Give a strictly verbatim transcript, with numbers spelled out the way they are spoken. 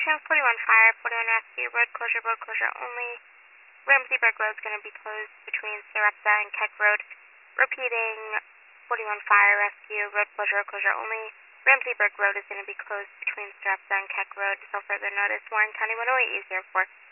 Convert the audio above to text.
Channel forty-one Fire, forty-one Rescue, road closure, road closure only. Ramseyburg Road is going to be closed between Sarepta and Keck Road. Repeating, forty-one Fire, Rescue, road closure, road closure only. Ramseyburg Road is going to be closed between Sarepta and Keck Road until further notice. Warren County one oh eight, zero four.